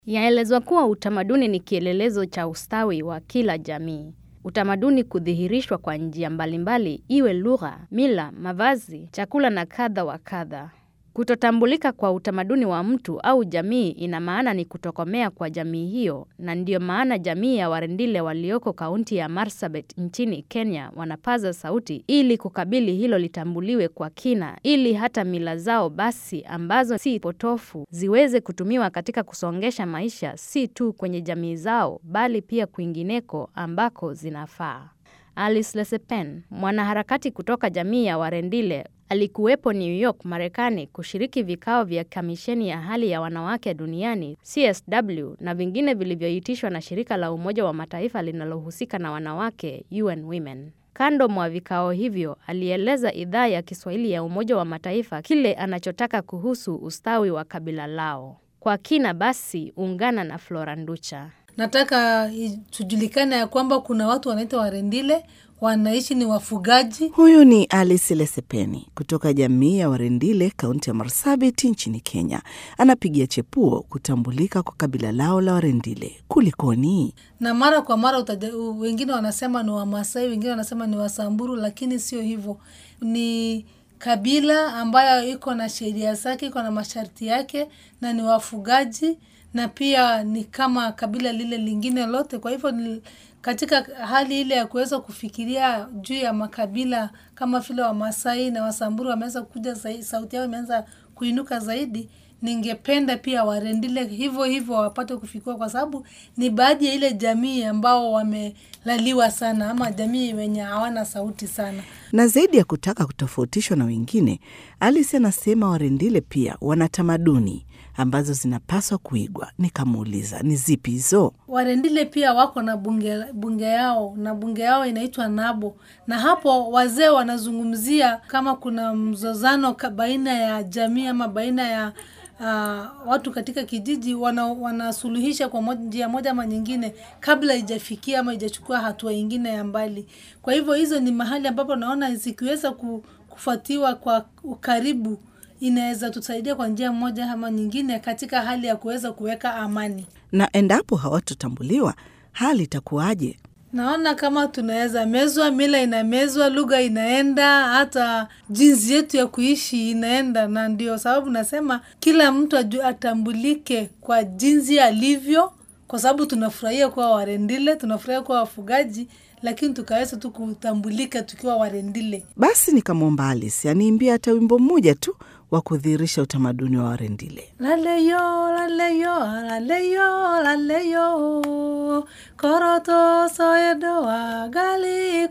Yaelezwa kuwa utamaduni ni kielelezo cha ustawi wa kila jamii. Utamaduni kudhihirishwa kwa njia mbalimbali, iwe lugha, mila, mavazi, chakula na kadha wa kadha. Kutotambulika kwa utamaduni wa mtu au jamii ina maana ni kutokomea kwa jamii hiyo, na ndio maana jamii ya Warendile walioko kaunti ya Marsabit nchini Kenya wanapaza sauti ili kukabili hilo litambuliwe kwa kina, ili hata mila zao basi ambazo si potofu ziweze kutumiwa katika kusongesha maisha si tu kwenye jamii zao bali pia kwingineko ambako zinafaa. Alice Lesepen, mwanaharakati kutoka jamii ya Warendile, alikuwepo New York, Marekani kushiriki vikao vya kamisheni ya hali ya wanawake duniani CSW na vingine vilivyoitishwa na shirika la Umoja wa Mataifa linalohusika na wanawake UN Women. Kando mwa vikao hivyo, alieleza idhaa ya Kiswahili ya Umoja wa Mataifa kile anachotaka kuhusu ustawi wa kabila lao. Kwa kina basi, ungana na Flora Nducha. Nataka tujulikane ya kwamba kuna watu wanaitwa Warendile, wanaishi ni wafugaji. Huyu ni Alice Lesepeni kutoka jamii ya Warendile, kaunti ya Marsabit nchini Kenya. Anapigia chepuo kutambulika kwa kabila lao la Warendile. Kulikoni? Na mara kwa mara wengine wanasema ni Wamasai, wengine wanasema ni Wasamburu, lakini sio hivyo. Ni kabila ambayo iko na sheria zake, iko na masharti yake, na ni wafugaji, na pia ni kama kabila lile lingine lote. Kwa hivyo katika hali ile ya kuweza kufikiria juu ya makabila kama vile Wamasai na Wasamburu wameweza kuja sauti yao imeanza kuinuka zaidi, ningependa pia Warendile hivyo wapate kufikiwa, kwa sababu ni baadhi ya ile jamii ambao wamelaliwa sana ama jamii wenye hawana sauti sana. Na zaidi ya kutaka kutofautishwa na wengine, Alice anasema Warendile pia wana tamaduni ambazo zinapaswa kuigwa. Nikamuuliza, ni zipi hizo? Warendile pia wako na bunge yao, na bunge yao inaitwa Nabo. Na hapo wazee wanazungumzia kama kuna mzozano baina ya jamii ama baina ya watu katika kijiji, wanasuluhisha kwa njia moja ama nyingine kabla haijafikia ama haijachukua hatua nyingine ya mbali. Kwa hivyo hizo ni mahali ambapo naona zikiweza kufuatiwa kwa ukaribu inaweza tusaidia kwa njia moja ama nyingine katika hali ya kuweza kuweka amani. Na endapo hawatotambuliwa, hali itakuwaje? Naona kama tunaweza mezwa, mila inamezwa, lugha inaenda, hata jinsi yetu ya kuishi inaenda. Na ndio sababu nasema kila mtu atambulike kwa jinsi alivyo, kwa sababu tunafurahia kuwa Warendile, tunafurahia kuwa wafugaji, lakini tukaweza tu kutambulika tukiwa Warendile. Basi nikamwomba Alice aniimbie hata wimbo mmoja tu wa kudhihirisha utamaduni wa Warendile. Laleyo, laleyo, laleyo, laleyo, koroto soedoa gali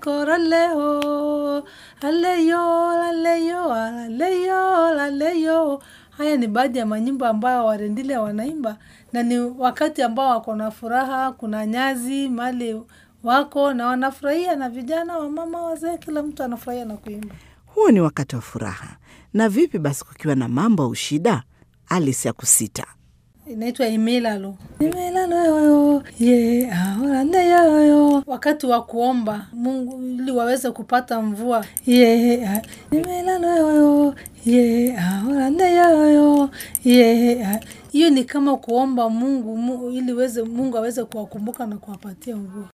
koroleo, laleyo, laleyo, laleyo, laleyo. Haya ni baadhi ya manyimbo ambayo Warendile wanaimba, na ni wakati ambao wako na furaha, kuna nyazi mali wako na wanafurahia, na vijana, wamama, wazee, kila mtu anafurahia na kuimba. Huo ni wakati wa furaha. Na vipi basi kukiwa na mambo au shida? Alice ya kusita. Inaitwa Imelalo. Imelalo ye ahorande yo. Wakati wa kuomba Mungu ili waweze kupata mvua. Ye Imelalo ye ahorande yo. Ye hiyo ni kama kuomba Mungu ili Mungu aweze kuwakumbuka na kuwapatia mvua.